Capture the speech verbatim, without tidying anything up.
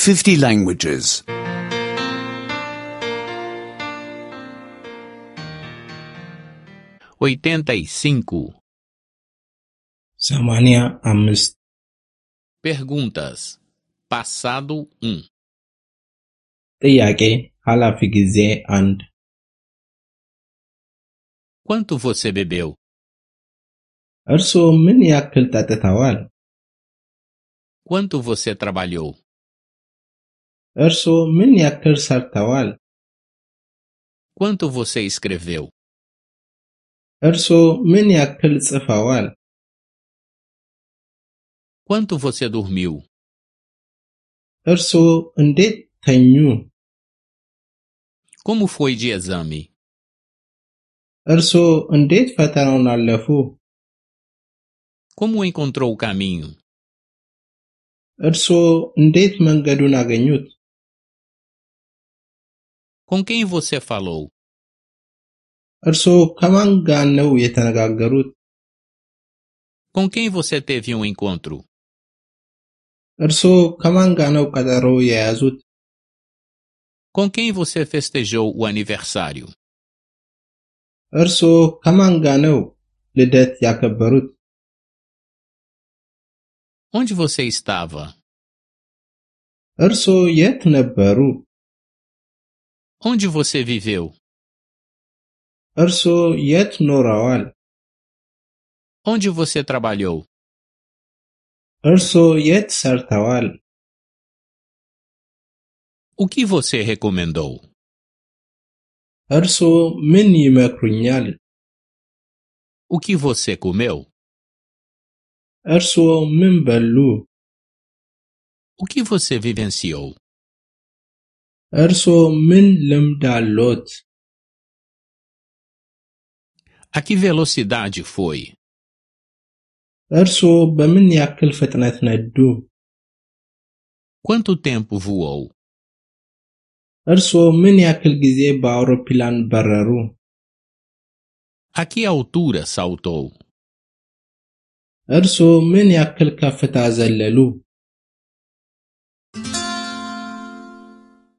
fifty languages. oitenta e cinco. ሰማንያ አምስት Perguntas. Passado um. ጥያቄ ኃላፊ ጊዜ አንድ Quanto você bebeu? እርስዎ ምን ያክል ጠጥተዋል? Quanto você trabalhou? እርስዎ ምን ያክል ሰርተዋል? Quanto você escreveu? እርስዎ ምን ያክል ጽፈዋል? Quanto você dormiu? እርስዎ እንዴት ተኙ? Como foi de exame? እርስዎ እንዴት ፈተናውን አለፉ? Como encontrou o caminho? እርስዎ እንዴት መንገዱን አገኙት? Com quem você falou? እርስዎ ከማን ጋር ነው የተነጋገሩት? Com quem você teve um encontro? እርስዎ ከማን ጋር ነው ቀጠሮ የያዙት? Com quem você festejou o aniversário? እርስዎ ከማን ጋር ነው ልደት ያከበሩት? Onde você estava? እርስዎ የት ነበሩ? Onde você viveu? እርስዎ የት ኖረዋል? Onde você trabalhou? እርስዎ የት ሰርተዋል? O que você recomendou? እርስዎ ምን ይመክሩኛል? O que você comeu? እርስዎ ምን በሉ? O que você vivenciou? እርስዎ ምን ልምድ አለዎት? A que velocidade foi? እርስዎ በምን ያክል ፍጥነት ነዱ? Quanto tempo voou? እርስዎ ምን ያክል ጊዜ በአውሮፕላን በረሩ? A que altura saltou? እርስዎ ምን ያክል ከፍታ ዘለሉ?